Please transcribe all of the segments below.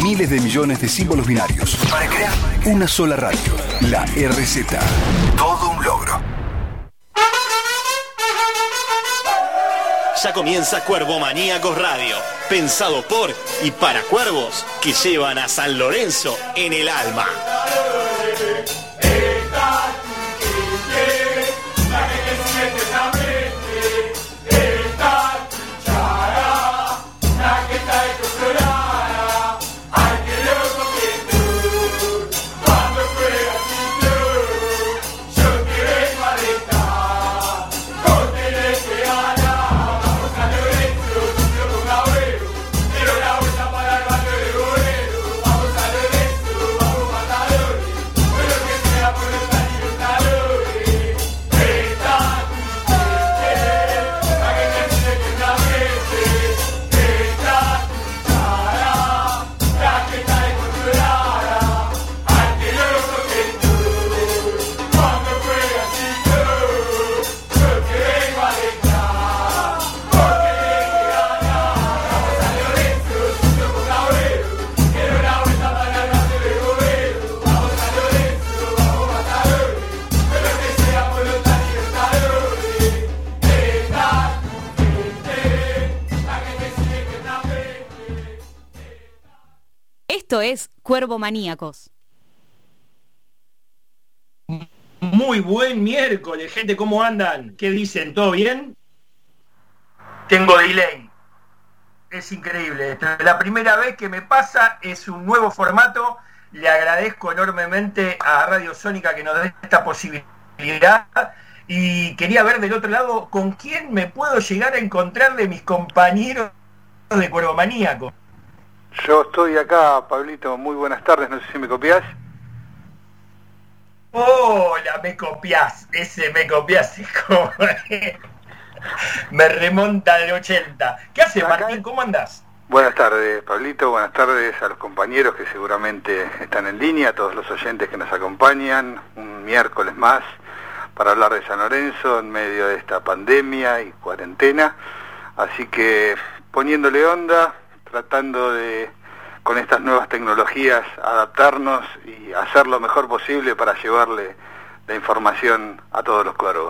miles de millones de símbolos binarios para crear una sola radio, la RZ. Todo un logro. Ya comienza Cuervo Maníacos Radio, pensado por y para cuervos que llevan a San Lorenzo en el alma. Esto es Cuervo Maníacos. Muy buen miércoles, gente, ¿cómo andan? ¿Qué dicen? ¿Todo bien? Tengo delay. Es increíble. La primera vez que me pasa, es un nuevo formato. Le agradezco enormemente a Radio Sónica que nos dé esta posibilidad. Y quería ver del otro lado con quién me puedo llegar a encontrar de mis compañeros de Cuervo Maníaco. Yo estoy acá, Pablito, muy buenas tardes, no sé si me copias. Hola, me copias, ese me copias es como... me remonta del 80. ¿Qué haces, Martín? ¿Cómo andás? Buenas tardes, Pablito, buenas tardes a los compañeros que seguramente están en línea, a todos los oyentes que nos acompañan, un miércoles más para hablar de San Lorenzo en medio de esta pandemia y cuarentena, así que poniéndole onda, tratando de, con estas nuevas tecnologías, adaptarnos y hacer lo mejor posible para llevarle la información a todos los cuervos.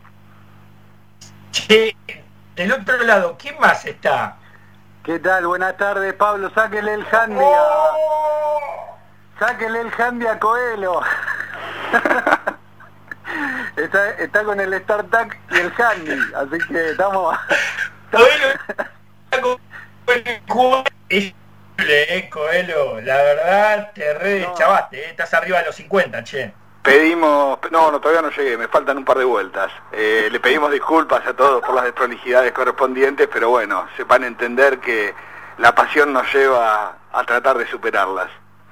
Che, del otro lado, ¿quién más está? ¿Qué tal? Buenas tardes, Pablo, sáquele el handy sáquele el handy a Coelho. está con el StarTAC y el handy, así que estamos... Coelho, la verdad te chavaste, estás arriba de los 50, che. Pedimos, no, todavía no llegué, me faltan un par de vueltas. Le pedimos disculpas a todos por las desprolijidades correspondientes, pero bueno, sepan entender que la pasión nos lleva a tratar de superarlas.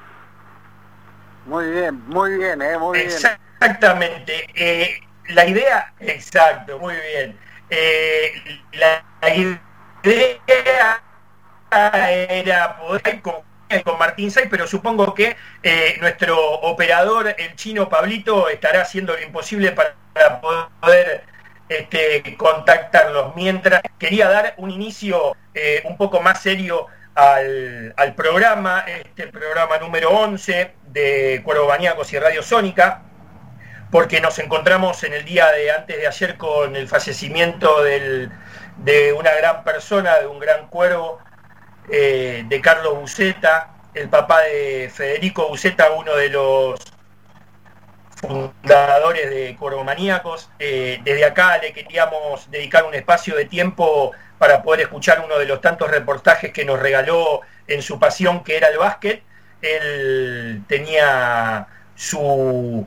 Muy bien, muy bien. Exactamente. La idea, exacto, muy bien. La idea era poder con Martín Saiz, pero supongo que nuestro operador, el chino Pablito, estará haciendo lo imposible para poder contactarlos. Mientras quería dar un inicio un poco más serio al programa, programa número 11 de Cuervo Maníacos y Radio Sónica, porque nos encontramos en el día de antes de ayer con el fallecimiento de una gran persona, de un gran cuervo, de Carlos Buceta, el papá de Federico Buceta, uno de los fundadores de Cuervo Maníacos. Desde acá le queríamos dedicar un espacio de tiempo para poder escuchar uno de los tantos reportajes que nos regaló en su pasión, que era el básquet. Él tenía su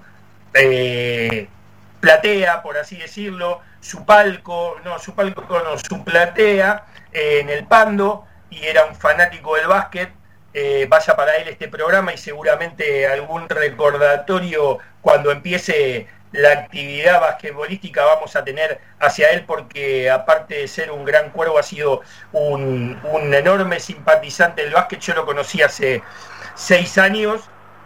platea, por así decirlo, su platea en el Pando, y era un fanático del básquet. Vaya para él este programa y seguramente algún recordatorio cuando empiece la actividad basquetbolística vamos a tener hacia él, porque aparte de ser un gran cuervo ha sido un enorme simpatizante del básquet. Yo lo conocí hace 6 años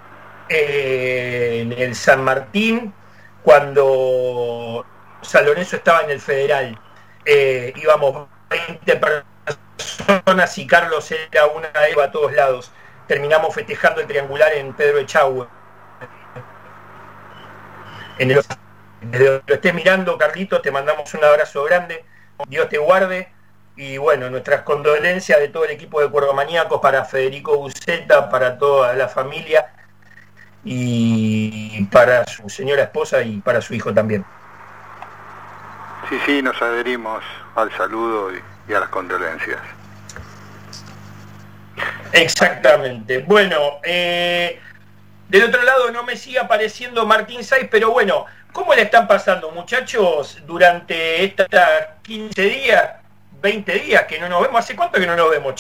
en el San Martín, cuando San Lorenzo estaba en el Federal. Íbamos 20 personas y Carlos era una de ellos a todos lados. terminamos festejando el triangular en Pedro Echagüe. Desde donde lo estés mirando, Carlitos, te mandamos un abrazo grande, Dios te guarde, y bueno, nuestras condolencias de todo el equipo de Cuervomaníacos para Federico Buceta, para toda la familia, y para su señora esposa y para su hijo también. Sí, nos adherimos al saludo y a las condolencias. Exactamente. Bueno, del otro lado no me sigue apareciendo Martín Saiz, pero bueno, ¿cómo le están pasando, muchachos, durante estos 15 días, 20 días que no nos vemos? ¿Hace cuánto que no nos vemos?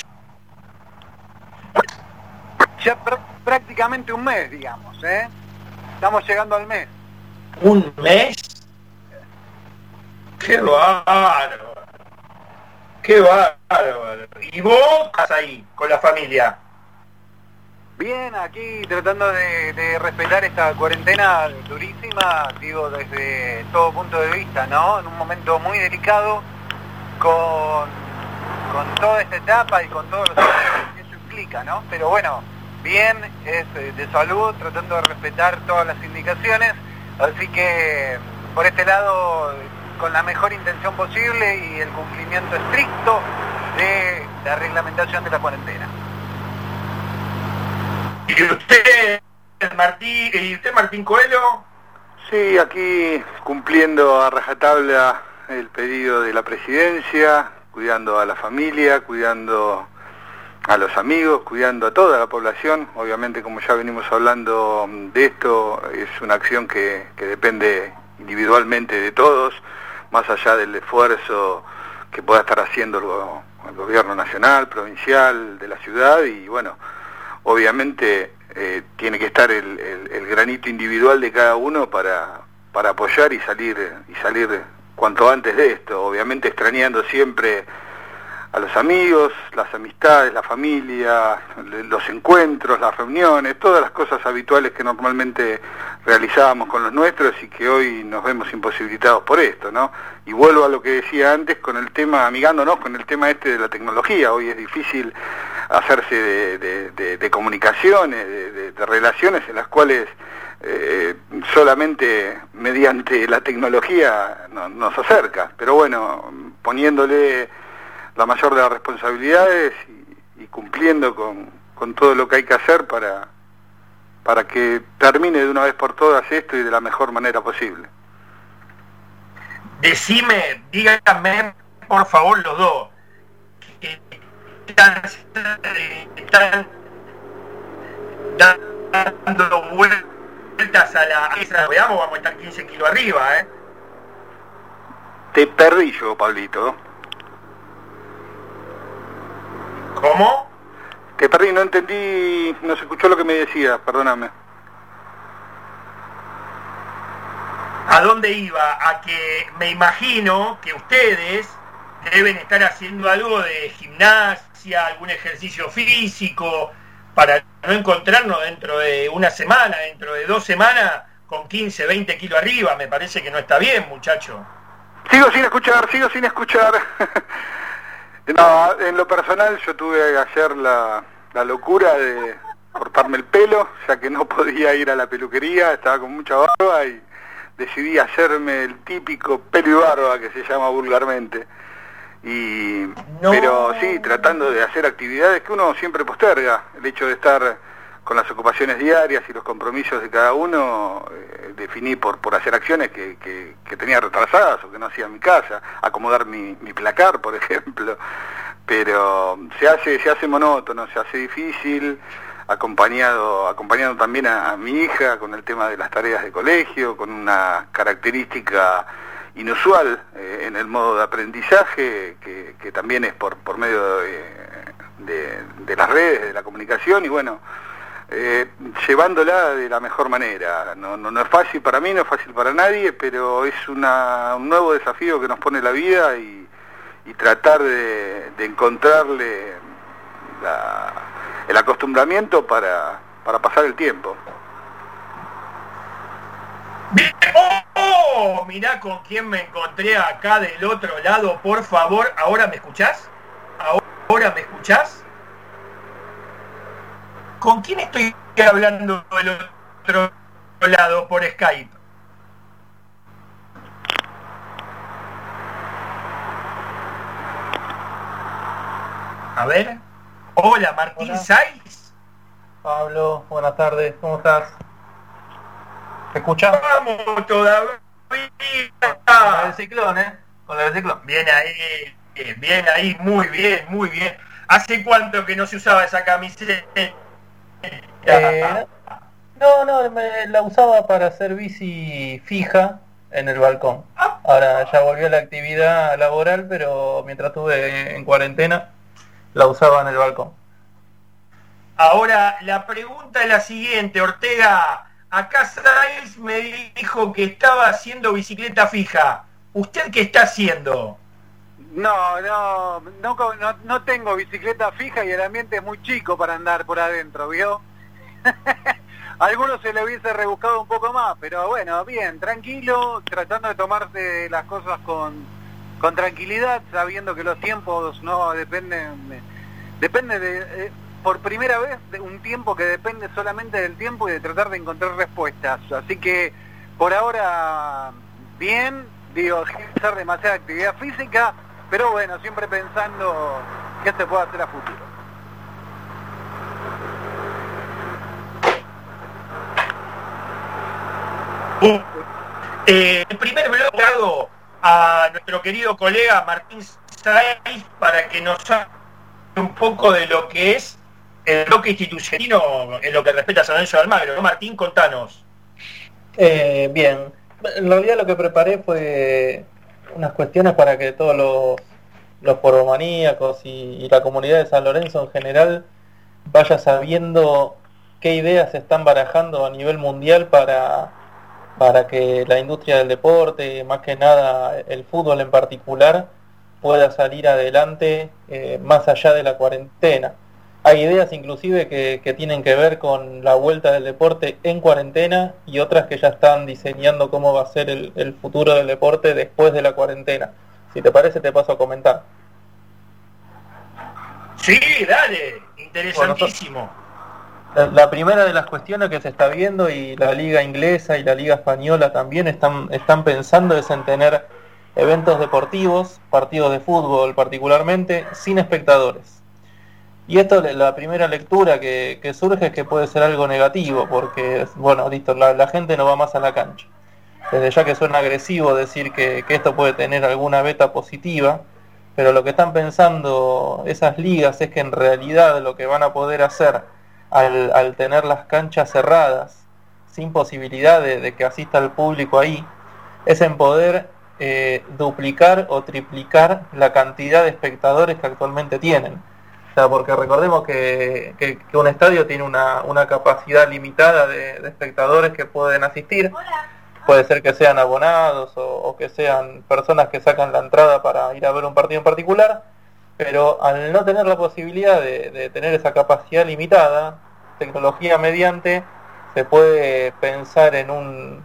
Ya prácticamente un mes, digamos, ¿eh? Estamos llegando al mes. ¿Un mes? ¡Qué bárbaro! ¡Qué bárbaro! ¿Y vos estás ahí con la familia? Bien, aquí tratando de respetar esta cuarentena durísima, digo, desde todo punto de vista, ¿no? En un momento muy delicado, con toda esta etapa y con todos los que eso implica, ¿no? Pero bueno, bien, es de salud, tratando de respetar todas las indicaciones, así que por este lado, con la mejor intención posible y el cumplimiento estricto de la reglamentación de la cuarentena. ¿Y usted, Martín Coelho? Sí, aquí cumpliendo a rajatabla el pedido de la presidencia, cuidando a la familia, cuidando a los amigos, cuidando a toda la población. Obviamente, como ya venimos hablando de esto, es una acción que depende individualmente de todos, más allá del esfuerzo que pueda estar haciendo el gobierno nacional, provincial, de la ciudad, y bueno, obviamente tiene que estar el granito individual de cada uno para apoyar y salir cuanto antes de esto, obviamente extrañando siempre a los amigos, las amistades, la familia, los encuentros, las reuniones, todas las cosas habituales que normalmente realizábamos con los nuestros y que hoy nos vemos imposibilitados por esto, ¿no? Y vuelvo a lo que decía antes con el tema, amigándonos con el tema de la tecnología. Hoy es difícil hacerse de comunicaciones, de relaciones en las cuales solamente mediante la tecnología nos acerca, pero bueno, poniéndole la mayor de las responsabilidades y cumpliendo con todo lo que hay que hacer para que termine de una vez por todas esto y de la mejor manera posible. Díganme por favor los dos, que están dando vueltas a esa, veamos, vamos a estar 15 kilos arriba, ¿eh? Te perdí yo, Pablito. ¿Cómo? Te perdí, no entendí, no se escuchó lo que me decías, perdóname. ¿A dónde iba? A que me imagino que ustedes deben estar haciendo algo de gimnasia, algún ejercicio físico, para no encontrarnos dentro de una semana, dentro de 2 semanas, con 15, 20 kilos arriba. Me parece que no está bien, muchacho. Sigo sin escuchar. No, en lo personal yo tuve ayer la locura de cortarme el pelo, ya que no podía ir a la peluquería, estaba con mucha barba y decidí hacerme el típico pelo y barba que se llama vulgarmente. Pero sí, tratando de hacer actividades que uno siempre posterga, el hecho de estar con las ocupaciones diarias y los compromisos de cada uno, definí por hacer acciones que tenía retrasadas o que no hacía en mi casa, acomodar mi placar, por ejemplo, pero se hace monótono, se hace difícil, acompañando también a mi hija con el tema de las tareas de colegio, con una característica inusual en el modo de aprendizaje, que también es por medio de las redes, de la comunicación, y bueno, llevándola de la mejor manera. No es fácil para mí, no es fácil para nadie, pero es un nuevo desafío que nos pone la vida y tratar de encontrarle el acostumbramiento para pasar el tiempo. Mirá con quién me encontré acá del otro lado, por favor. ¿Ahora me escuchás? ¿Con quién estoy hablando del otro lado por Skype? A ver. Hola, Martín. Hola. Saiz. Pablo, buenas tardes, ¿cómo estás? ¿Me escuchás? Vamos todavía. Con el ciclón, Con el ciclón. Bien ahí, muy bien. ¿Hace cuánto que no se usaba esa camiseta? No, la usaba para hacer bici fija en el balcón. Ahora ya volvió a la actividad laboral, pero mientras estuve en cuarentena, la usaba en el balcón. Ahora, la pregunta es la siguiente, Ortega. Acá Saiz me dijo que estaba haciendo bicicleta fija. ¿Usted qué está haciendo? No tengo bicicleta fija y el ambiente es muy chico para andar por adentro, ¿vio? A algunos se le hubiese rebuscado un poco más, pero bueno, bien, tranquilo, tratando de tomarse las cosas con tranquilidad, sabiendo que los tiempos no depende de por primera vez de un tiempo que depende solamente del tiempo y de tratar de encontrar respuestas. Así que por ahora bien, sin hacer demasiada actividad física, pero bueno, siempre pensando qué se puede hacer a futuro. El primer bloque hago a nuestro querido colega Martín Saiz para que nos hable un poco de lo que es el bloque institucional en lo que respecta a San Lorenzo de Almagro, ¿no, Martín? Contanos. Bien, en realidad lo que preparé fue unas cuestiones para que todos los poromaníacos y la comunidad de San Lorenzo en general vaya sabiendo qué ideas se están barajando a nivel mundial para que la industria del deporte, más que nada el fútbol en particular, pueda salir adelante más allá de la cuarentena. Hay ideas inclusive que tienen que ver con la vuelta del deporte en cuarentena y otras que ya están diseñando cómo va a ser el futuro del deporte después de la cuarentena. Si te parece, te paso a comentar. Sí, dale, interesantísimo. La primera de las cuestiones que se está viendo, y la liga inglesa y la liga española también están pensando, es en tener eventos deportivos, partidos de fútbol particularmente, sin espectadores. Y esto, la primera lectura que surge es que puede ser algo negativo, porque, bueno, listo, la gente no va más a la cancha. Desde ya que suena agresivo decir que esto puede tener alguna beta positiva, pero lo que están pensando esas ligas es que en realidad lo que van a poder hacer al tener las canchas cerradas, sin posibilidad de que asista el público ahí, es en poder duplicar o triplicar la cantidad de espectadores que actualmente tienen. O sea, porque recordemos que un estadio tiene una capacidad limitada de espectadores que pueden asistir. Hola. Puede ser que sean abonados o que sean personas que sacan la entrada para ir a ver un partido en particular, pero al no tener la posibilidad de tener esa capacidad limitada, tecnología mediante, se puede pensar en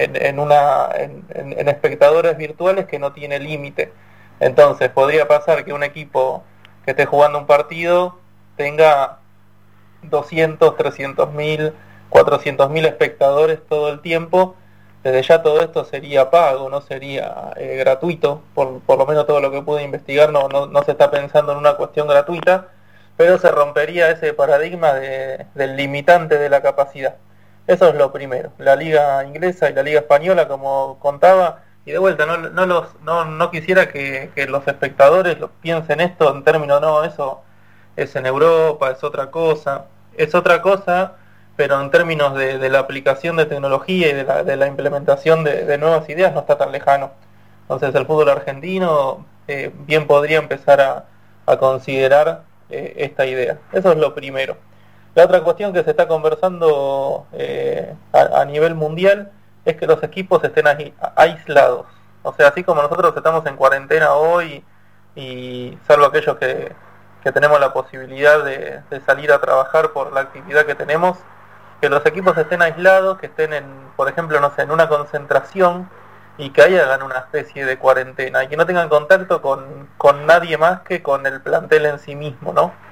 espectadores virtuales que no tiene límite. Entonces podría pasar que un equipo que esté jugando un partido tenga 200, 300.000, 400.000 espectadores todo el tiempo. Desde ya todo esto sería pago, no sería gratuito, por lo menos todo lo que pude investigar no se está pensando en una cuestión gratuita, pero se rompería ese paradigma del limitante de la capacidad. Eso es lo primero. La liga inglesa y la liga española, como contaba, y de vuelta, no quisiera que los espectadores piensen esto en términos, no, eso es en Europa, es otra cosa, pero en términos de la aplicación de tecnología y de la implementación de nuevas ideas no está tan lejano. Entonces el fútbol argentino bien podría empezar a considerar esta idea. Eso es lo primero. La otra cuestión que se está conversando a nivel mundial es que los equipos estén aislados. O sea, así como nosotros estamos en cuarentena hoy, y salvo aquellos que tenemos la posibilidad de salir a trabajar por la actividad que tenemos, que los equipos estén aislados, que estén por ejemplo, no sé, en una concentración, y que ahí hagan una especie de cuarentena, y que no tengan contacto con nadie más que con el plantel en sí mismo, ¿no?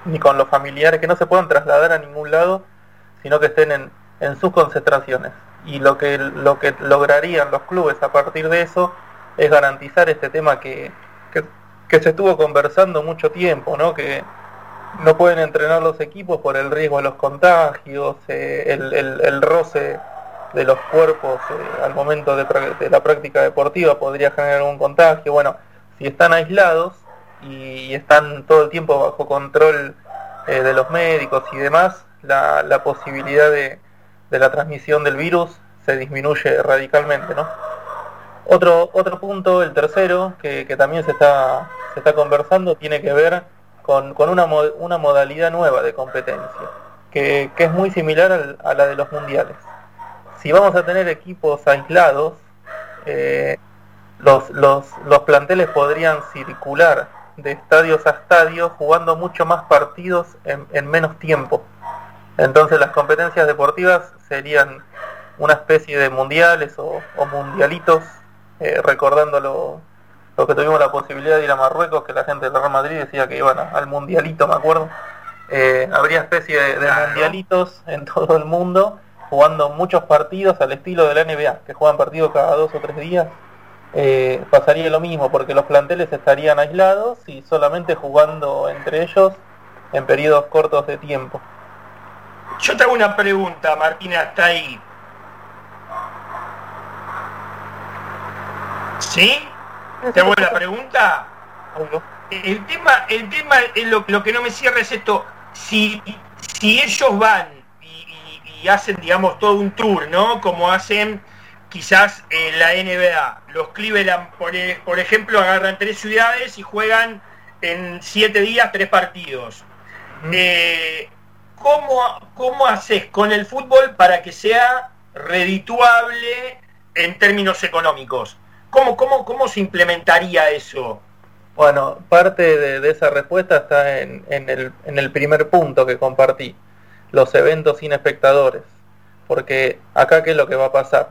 ni con los familiares, que no se puedan trasladar a ningún lado, sino que estén en sus concentraciones. Y lo que lograrían los clubes a partir de eso es garantizar este tema que se estuvo conversando mucho tiempo, ¿no? Que no pueden entrenar los equipos por el riesgo a los contagios, el roce de los cuerpos al momento de la práctica deportiva podría generar un contagio. Bueno, si están aislados y están todo el tiempo bajo control de los médicos y demás, la posibilidad de la transmisión del virus se disminuye radicalmente, ¿no? Otro punto, el tercero, que también se está conversando, tiene que ver con una modalidad nueva de competencia, que es muy similar a la de los mundiales. Si vamos a tener equipos aislados, los planteles podrían circular de estadios a estadios jugando mucho más partidos en menos tiempo. Entonces las competencias deportivas serían una especie de mundiales o mundialitos, recordando lo que tuvimos la posibilidad de ir a Marruecos, que la gente del Real Madrid decía que iban al mundialito, me acuerdo. Habría especie de mundialitos en todo el mundo, jugando muchos partidos al estilo de la NBA, que juegan partidos cada 2 o 3 días. Pasaría lo mismo, porque los planteles estarían aislados y solamente jugando entre ellos en periodos cortos de tiempo. Yo te hago una pregunta, Martín, hasta ahí. ¿Sí? ¿Te hago la pregunta? El tema es lo que no me cierra es esto. Si ellos van y hacen, digamos, todo un tour, ¿no? Como hacen quizás la NBA. Los Cleveland, por ejemplo, agarran 3 ciudades y juegan en 7 días 3 partidos. ¿Cómo haces con el fútbol para que sea redituable en términos económicos? ¿Cómo se implementaría eso? Bueno, parte de esa respuesta está en el primer punto que compartí, los eventos sin espectadores. Porque acá, ¿qué es lo que va a pasar?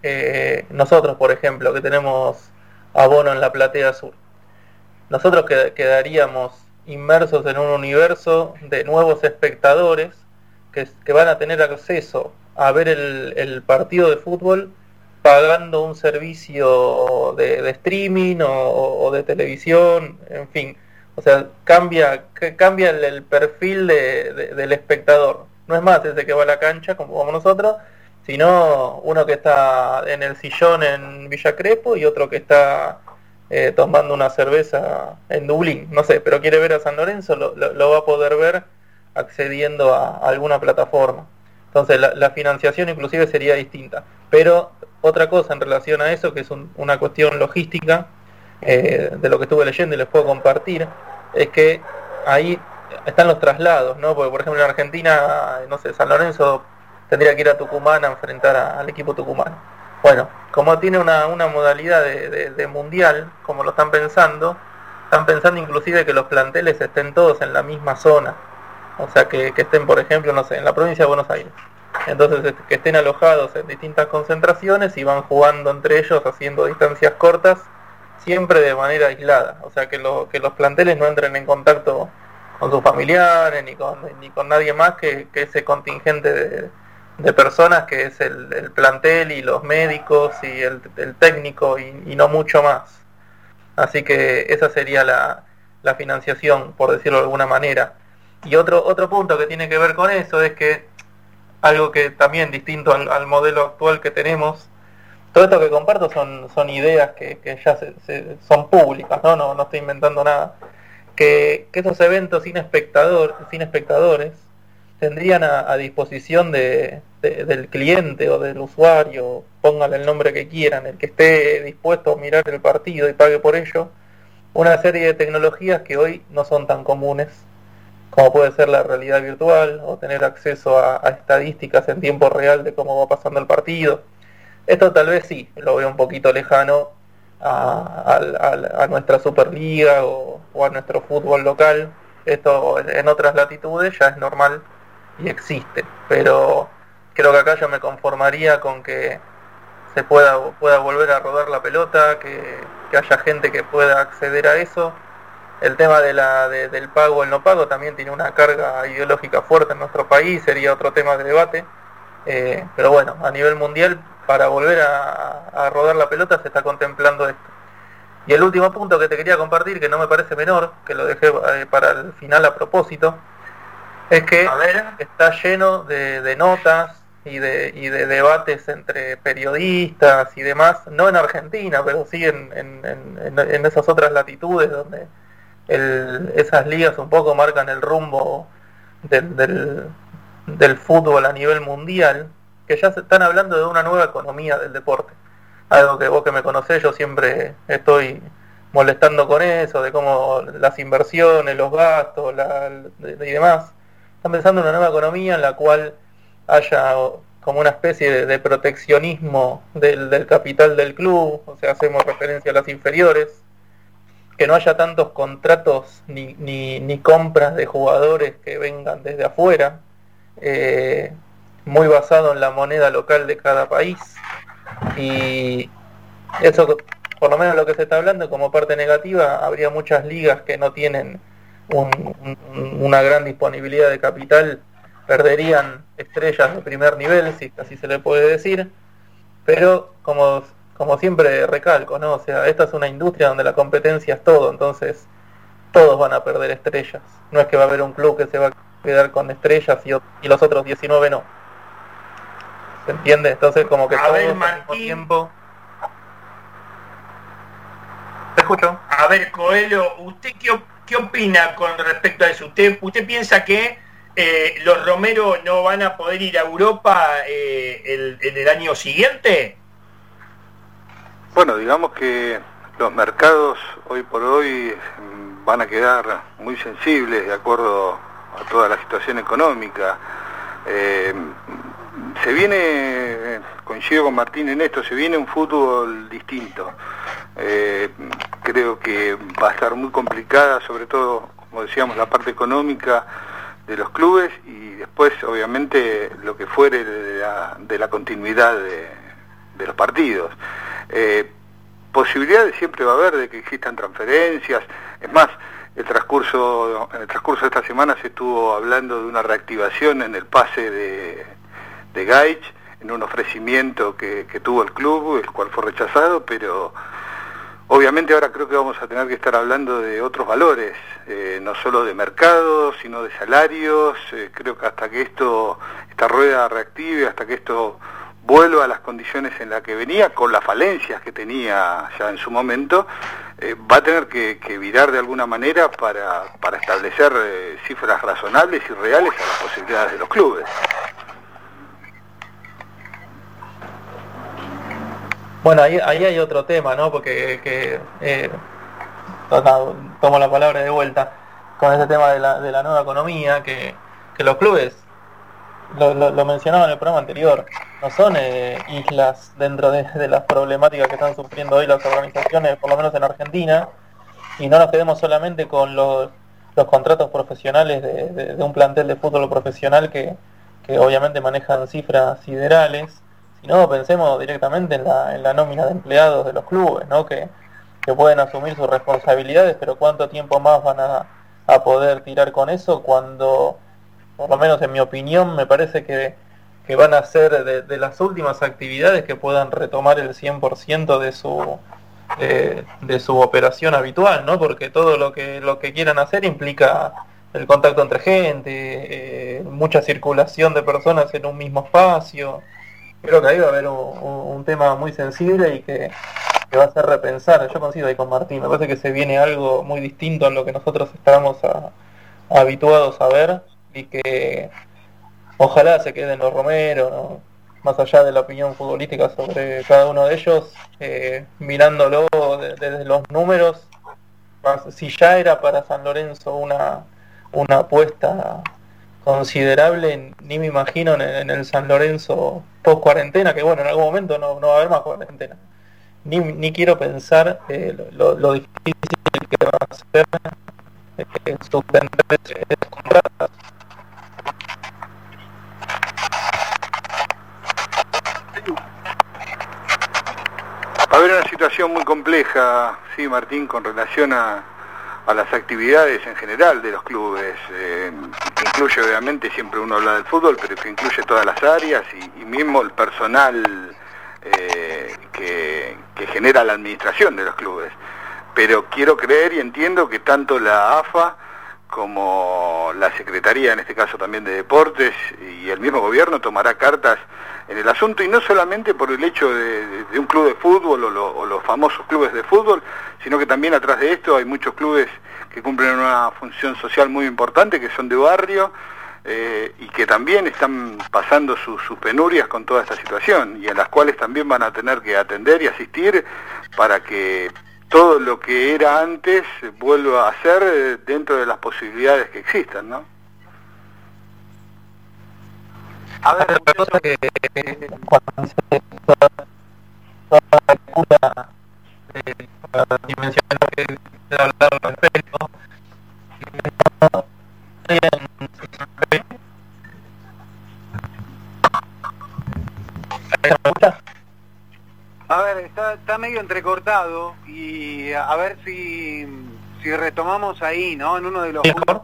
Nosotros, por ejemplo, que tenemos abono en la platea sur, nosotros quedaríamos inmersos en un universo de nuevos espectadores que van a tener acceso a ver el partido de fútbol pagando un servicio de streaming o de televisión, en fin. O sea, cambia el perfil del espectador. No es más ese que va a la cancha como vamos nosotros, sino uno que está en el sillón en Villa Crespo y otro que está tomando una cerveza en Dublín, no sé, pero quiere ver a San Lorenzo, lo va a poder ver accediendo a alguna plataforma. Entonces la financiación inclusive sería distinta. Pero otra cosa en relación a eso, que es una cuestión logística, de lo que estuve leyendo y les puedo compartir, es que ahí están los traslados, ¿no? Porque por ejemplo en Argentina, no sé, San Lorenzo tendría que ir a Tucumán a enfrentar al equipo tucumano. Bueno, como tiene una modalidad de mundial, como lo están pensando inclusive que los planteles estén todos en la misma zona. O sea, que estén, por ejemplo, no sé, en la provincia de Buenos Aires. Entonces, que estén alojados en distintas concentraciones y van jugando entre ellos, haciendo distancias cortas, siempre de manera aislada. O sea, que los planteles no entren en contacto con sus familiares, ni con nadie más que ese contingente de personas que es el plantel y los médicos y el técnico y no mucho más. Así que esa sería la financiación, por decirlo de alguna manera. Y otro punto que tiene que ver con eso es que algo que también distinto al modelo actual que tenemos, todo esto que comparto son ideas que ya son públicas, no estoy inventando nada, que esos eventos sin espectadores tendrían a disposición del cliente o del usuario, pónganle el nombre que quieran, el que esté dispuesto a mirar el partido y pague por ello, una serie de tecnologías que hoy no son tan comunes, como puede ser la realidad virtual o tener acceso a estadísticas en tiempo real de cómo va pasando el partido. Esto tal vez sí, lo veo un poquito lejano a nuestra Superliga o a nuestro fútbol local. Esto en otras latitudes ya es normal y existe, pero creo que acá yo me conformaría con que se pueda volver a rodar la pelota, que haya gente que pueda acceder a eso el tema del pago o el no pago también tiene una carga ideológica fuerte en nuestro país, sería otro tema de debate. Pero bueno, a nivel mundial, para volver a rodar la pelota se está contemplando esto. Y el último punto que te quería compartir, que no me parece menor, que lo dejé para el final a propósito, es que está lleno de notas y de debates entre periodistas y demás, no en Argentina, pero sí en esas otras latitudes donde esas ligas un poco marcan el rumbo del fútbol a nivel mundial, que ya se están hablando de una nueva economía del deporte. Algo que vos que me conocés, yo siempre estoy molestando con eso, de cómo las inversiones, los gastos y demás. Están pensando en una nueva economía en la cual haya como una especie de proteccionismo del capital del club, o sea, hacemos referencia a las inferiores, que no haya tantos contratos ni compras de jugadores que vengan desde afuera, muy basado en la moneda local de cada país. Y eso, por lo menos lo que se está hablando como parte negativa, habría muchas ligas que no tienen una gran disponibilidad de capital, perderían estrellas de primer nivel, si así se le puede decir, pero como siempre recalco, ¿no? O sea, esta es una industria donde la competencia es todo, entonces todos van a perder estrellas, no es que va a haber un club que se va a quedar con estrellas y los otros 19 no. ¿Se entiende? Entonces como que todos al mismo tiempo. ¿Te escucho? A ver, Coelho, ¿usted qué opina con respecto a eso? ¿Usted piensa que los Romero no van a poder ir a Europa el año siguiente? Bueno, digamos que los mercados hoy por hoy van a quedar muy sensibles de acuerdo a toda la situación económica. Se viene, coincido con Martín en esto, se viene un fútbol distinto. Creo que va a estar muy complicada, sobre todo, como decíamos, la parte económica de los clubes y después, obviamente, lo que fuere de la continuidad de los partidos. Posibilidades siempre va a haber de que existan transferencias. Es más, en el transcurso de esta semana se estuvo hablando de una reactivación en el pase de Gaich, en un ofrecimiento que tuvo el club, el cual fue rechazado, pero obviamente ahora creo que vamos a tener que estar hablando de otros valores, no solo de mercado, sino de salarios. Creo que hasta que esta rueda reactive, hasta que esto vuelva a las condiciones en las que venía, con las falencias que tenía ya en su momento, va a tener que virar de alguna manera para establecer cifras razonables y reales a las posibilidades de los clubes. Bueno, ahí hay otro tema, ¿no? Porque tomo la palabra de vuelta con ese tema de la nueva economía, que los clubes, lo mencionaba en el programa anterior, no son islas dentro de las problemáticas que están sufriendo hoy las organizaciones, por lo menos en Argentina, y no nos quedemos solamente con los contratos profesionales de un plantel de fútbol profesional que obviamente manejan cifras siderales. No, pensemos directamente en la nómina de empleados de los clubes, ¿no? Que pueden asumir sus responsabilidades, pero ¿cuánto tiempo más van a poder tirar con eso cuando, por lo menos en mi opinión, me parece que van a ser de las últimas actividades que puedan retomar el 100% de su operación habitual, ¿no? Porque todo lo que quieran hacer implica el contacto entre gente, mucha circulación de personas en un mismo espacio. Creo que ahí va a haber un tema muy sensible y que va a hacer repensar. Yo coincido ahí con Martín, me parece que se viene algo muy distinto a lo que nosotros estábamos habituados a ver, y que ojalá se queden los Romero, ¿no? Más allá de la opinión futbolística sobre cada uno de ellos, mirándolo desde los números, si ya era para San Lorenzo una apuesta considerable, ni me imagino en el San Lorenzo post cuarentena, que bueno, en algún momento no va a haber más cuarentena. Ni quiero pensar lo difícil que va a ser suspender esas contratas. Va a haber una situación muy compleja, sí, Martín, con relación a a las actividades en general de los clubes, que incluye obviamente, siempre uno habla del fútbol, pero que incluye todas las áreas y mismo el personal que genera la administración de los clubes. Pero quiero creer y entiendo que tanto la AFA como la Secretaría, en este caso también de Deportes, y el mismo gobierno tomará cartas en el asunto, y no solamente por el hecho de un club de fútbol o los famosos clubes de fútbol, sino que también atrás de esto hay muchos clubes que cumplen una función social muy importante, que son de barrio, y que también están pasando sus penurias con toda esta situación, y en las cuales también van a tener que atender y asistir para que todo lo que era antes vuelva a ser dentro de las posibilidades que existan, ¿no? A ver, otra cosa que cuando se toda la cura dimensional que se hablar al respecto, a ver, está medio entrecortado, y a ver si retomamos ahí, ¿no? En uno de los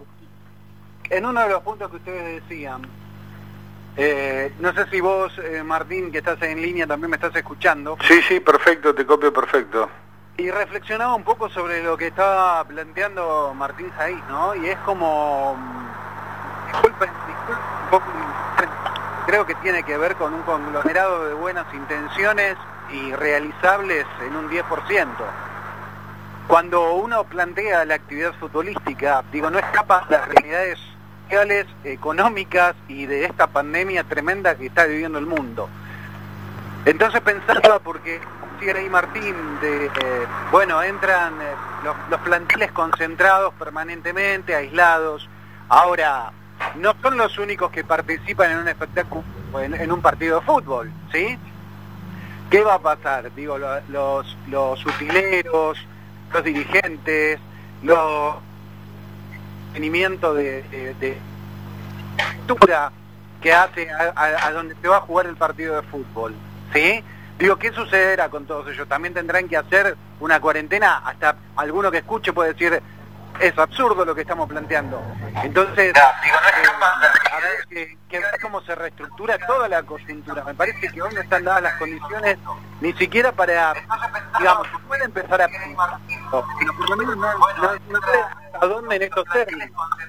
puntos que ustedes decían. No sé si vos, Martín, que estás en línea, también me estás escuchando. Sí, perfecto, te copio perfecto. Y reflexionaba un poco sobre lo que estaba planteando Martín Saiz, ¿no? Y es como... Disculpen, un poco, creo que tiene que ver con un conglomerado de buenas intenciones y realizables en un 10%. Cuando uno plantea la actividad futbolística, digo, no escapa de las realidades sociales, económicas y de esta pandemia tremenda que está viviendo el mundo. Entonces pensaba, porque decía ahí Martín, bueno, entran los planteles concentrados permanentemente, aislados. Ahora, no son los únicos que participan en un espectáculo, en un partido de fútbol, ¿sí? ¿Qué va a pasar? Digo, los utileros, los dirigentes, los mantenimiento de estructura que hace a donde se va a jugar el partido de fútbol, ¿sí? Digo, ¿qué sucederá con todos ellos? También tendrán que hacer una cuarentena. Hasta alguno que escuche puede decir, es absurdo lo que estamos planteando. Entonces, a ver que ver cómo se reestructura toda la coyuntura. Me parece que hoy no están dadas las condiciones ni siquiera para, digamos, se puede empezar a pensar, pero por lo menos no sé a dónde en estos términos.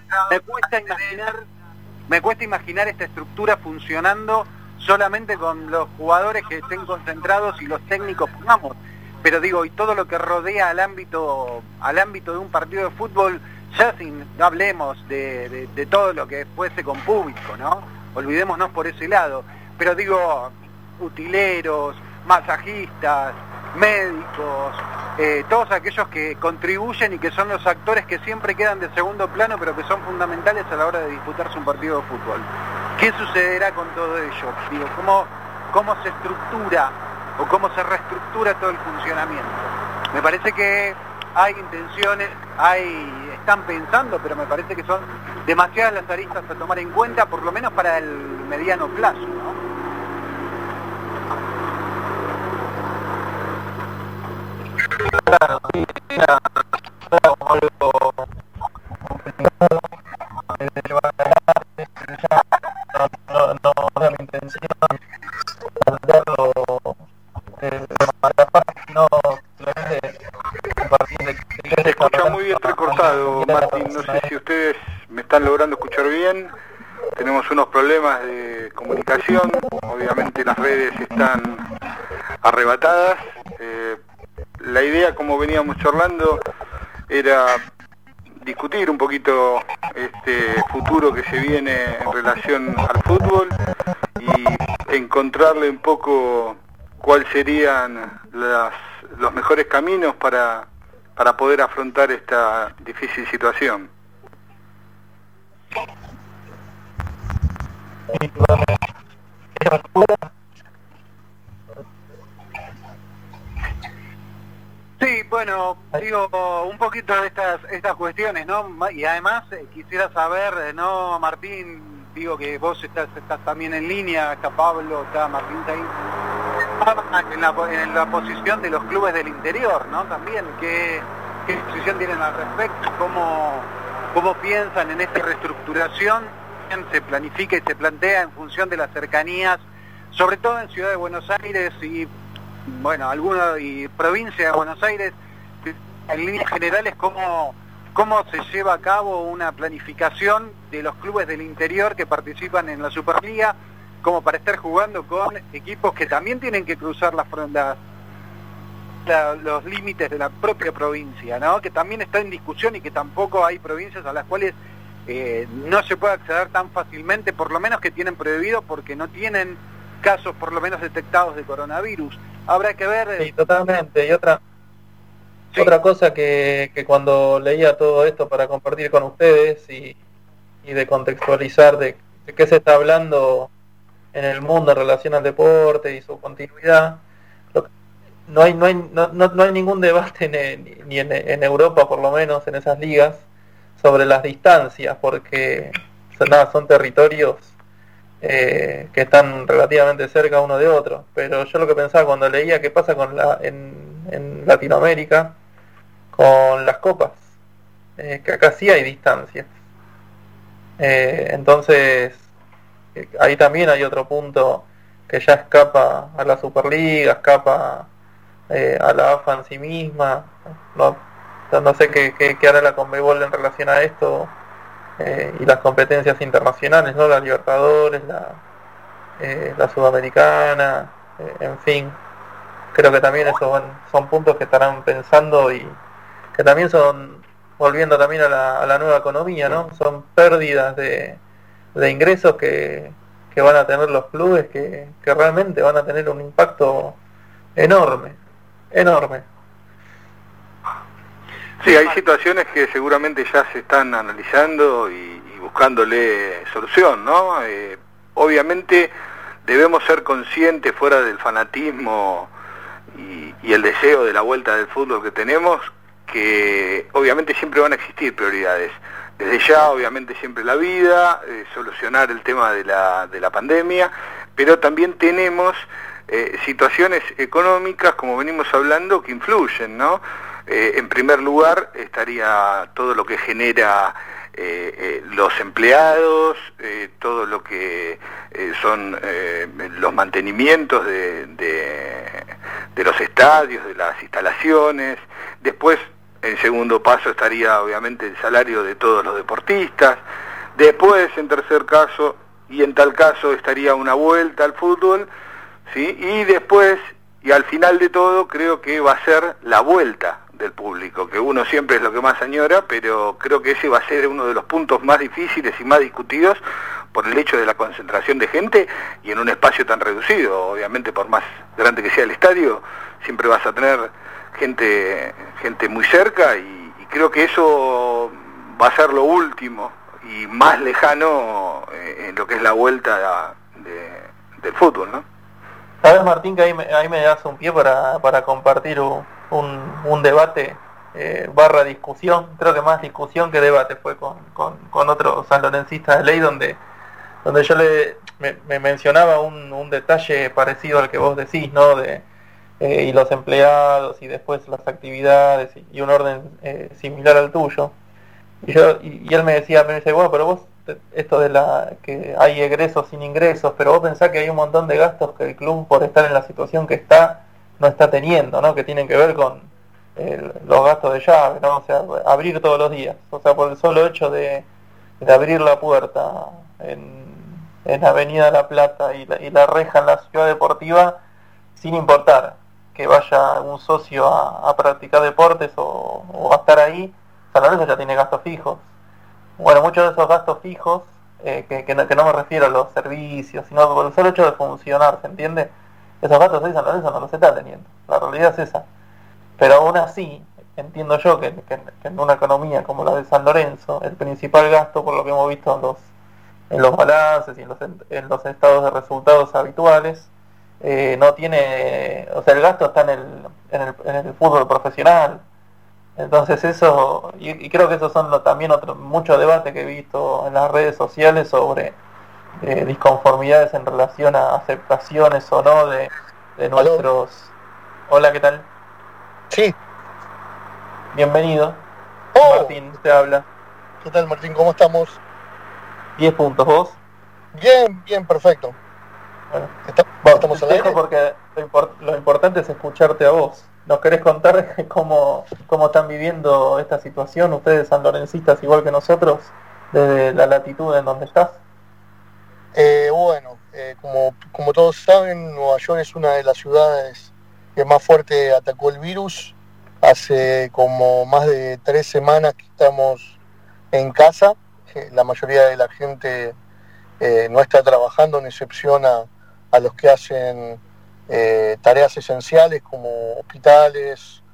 Me cuesta imaginar esta estructura funcionando solamente con los jugadores que estén concentrados y los técnicos, pongamos. Pero digo, y todo lo que rodea al ámbito de un partido de fútbol, ya no hablemos de todo lo que fuese con público, ¿no? Olvidémonos por ese lado. Pero digo, utileros, masajistas, médicos, todos aquellos que contribuyen y que son los actores que siempre quedan de segundo plano, pero que son fundamentales a la hora de disputarse un partido de fútbol. ¿Qué sucederá con todo ello? Digo, ¿cómo se estructura o cómo se reestructura todo el funcionamiento? Me parece que hay intenciones, están pensando, pero me parece que son demasiadas las aristas a tomar en cuenta, por lo menos para el mediano plazo, ¿no? Claro, sí, era algo complicado de llevar adelante, pero ya no era mi intención plantearlo de manera fácil, no solamente compartir Se escucha muy bien recortado, Martín, no sé si ustedes me están logrando escuchar bien. Tenemos unos problemas de comunicación, obviamente las redes están arrebatadas. La idea, como veníamos charlando, era discutir un poquito este futuro que se viene en relación al fútbol y encontrarle un poco cuáles serían los mejores caminos para poder afrontar esta difícil situación. Sí, bueno, digo, un poquito de estas cuestiones, ¿no? Y además quisiera saber, ¿no, Martín? Digo que vos estás también en línea, está Pablo, está Martín ahí, en la posición de los clubes del interior, ¿no? También, ¿qué ¿Qué posición tienen al respecto? ¿Cómo piensan en esta reestructuración? Se planifica y se plantea en función de las cercanías, sobre todo en Ciudad de Buenos Aires y, bueno, y provincia de Buenos Aires, en líneas generales, cómo se lleva a cabo una planificación de los clubes del interior que participan en la Superliga, como para estar jugando con equipos que también tienen que cruzar los límites de la propia provincia, ¿no? Que también está en discusión y que tampoco hay provincias a las cuales no se puede acceder tan fácilmente, por lo menos que tienen prohibido porque no tienen casos por lo menos detectados de coronavirus. Habrá que ver... Sí, totalmente. Y otra cosa que cuando leía todo esto para compartir con ustedes y de contextualizar de qué se está hablando en el mundo en relación al deporte y su continuidad, no hay ningún debate ni en Europa, por lo menos en esas ligas, sobre las distancias, porque son territorios que están relativamente cerca uno de otro. Pero yo lo que pensaba cuando leía qué pasa en Latinoamérica con las copas, que acá sí hay distancias. Entonces ahí también hay otro punto que ya escapa a la Superliga, escapa a la AFA en sí misma. No sé qué hará la Conmebol en relación a esto, y las competencias internacionales, ¿no? La Libertadores, la Sudamericana, en fin. Creo que también esos son puntos que estarán pensando y que también son, volviendo también a la nueva economía, ¿no? Son pérdidas de ingresos que van a tener los clubes que realmente van a tener un impacto enorme. Sí, hay situaciones que seguramente ya se están analizando y buscándole solución, ¿no? Obviamente debemos ser conscientes, fuera del fanatismo y el deseo de la vuelta del fútbol que tenemos, que obviamente siempre van a existir prioridades. Desde ya, obviamente, siempre la vida, solucionar el tema de la pandemia, pero también tenemos situaciones económicas, como venimos hablando, que influyen, ¿no? En primer lugar estaría todo lo que genera los empleados, todo lo que son los mantenimientos de los estadios, de las instalaciones. Después, en segundo paso, estaría obviamente el salario de todos los deportistas. Después, en tercer caso, y en tal caso, estaría una vuelta al fútbol, ¿sí? Y después, y al final de todo, creo que va a ser la vuelta del público, que uno siempre es lo que más añora, pero creo que ese va a ser uno de los puntos más difíciles y más discutidos por el hecho de la concentración de gente y en un espacio tan reducido. Obviamente, por más grande que sea el estadio, siempre vas a tener gente muy cerca, y creo que eso va a ser lo último y más lejano en lo que es la vuelta del fútbol, ¿no? Sabes, Martín, que ahí me das un pie para compartir un debate barra discusión. Creo que más discusión que debate fue con otro sanlorencista de ley, donde yo me mencionaba un detalle parecido al que vos decís, ¿no? Y los empleados y después las actividades y un orden similar al tuyo. Y él me dice, bueno, pero vos, esto de que hay egresos sin ingresos, pero vos pensás que hay un montón de gastos que el club, por estar en la situación que está, no está teniendo, ¿no? Que tienen que ver con los gastos de llave, ¿no? O sea, abrir todos los días. O sea, por el solo hecho de abrir la puerta en Avenida La Plata y la reja en la ciudad deportiva, sin importar que vaya un socio a practicar deportes o a estar ahí, San Lorenzo ya tiene gastos fijos. Bueno, muchos de esos gastos fijos, que no me refiero a los servicios, sino por el solo hecho de funcionar, ¿se entiende? Esos gastos hoy San Lorenzo no los está teniendo, la realidad es esa. Pero aún así, entiendo yo que en una economía como la de San Lorenzo, el principal gasto, por lo que hemos visto en los balances y en los estados de resultados habituales, no tiene, o sea, el gasto está en el fútbol profesional. Entonces eso, y creo que esos son también muchos debates que he visto en las redes sociales sobre disconformidades en relación a aceptaciones o no de nuestros... Hola, ¿qué tal? Sí. bienvenido. Oh. Martín, te habla. ¿Qué tal, Martín? ¿Cómo estamos? 10 puntos, ¿vos? Bien, perfecto. Bueno, ¿Estamos al te dejo aire? porque lo importante es escucharte a vos. ¿Nos querés contar cómo están viviendo esta situación ustedes sanlorencistas igual que nosotros desde la latitud en donde estás? Como todos saben, Nueva York es una de las ciudades que más fuerte atacó el virus. Hace como más de 3 semanas que estamos en casa. La mayoría de la gente no está trabajando, en excepción a los que hacen tareas esenciales como hospitales,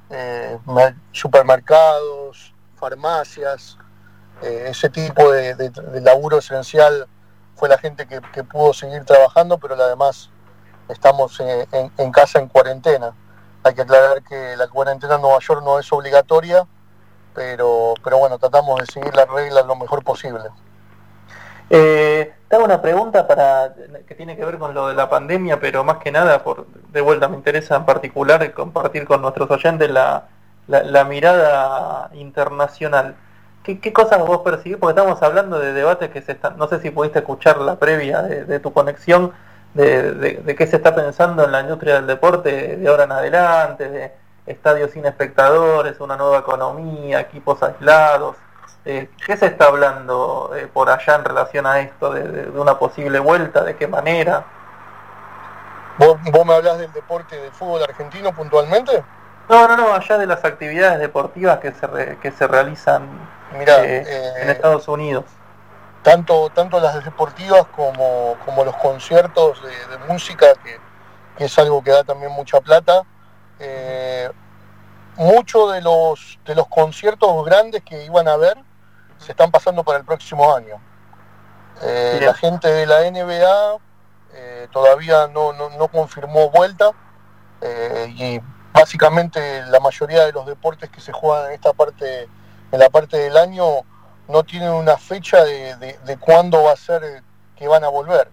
supermercados, farmacias. Ese tipo de laburo esencial fue la gente que pudo seguir trabajando, pero además estamos en casa en cuarentena. Hay que aclarar que la cuarentena en Nueva York no es obligatoria, pero bueno, tratamos de seguir las reglas lo mejor posible. Te hago una pregunta que tiene que ver con lo de la pandemia, pero más que nada, de vuelta me interesa en particular compartir con nuestros oyentes la mirada internacional. ¿Qué cosas vos percibís? Porque estamos hablando de debates que no sé si pudiste escuchar la previa de tu conexión, de qué se está pensando en la industria del deporte de ahora en adelante, de estadios sin espectadores, una nueva economía, equipos aislados. ¿Qué se está hablando por allá en relación a esto, de una posible vuelta? ¿De qué manera? ¿Vos me hablás del deporte del fútbol argentino puntualmente? No, allá de las actividades deportivas que se realizan en Estados Unidos. Tanto las deportivas como los conciertos de música, que es algo que da también mucha plata. Muchos de los conciertos grandes que iban a haber se están pasando para el próximo año. La gente de la NBA todavía no confirmó vuelta, y básicamente la mayoría de los deportes que se juegan en la parte del año no tienen una fecha de cuándo va a ser que van a volver.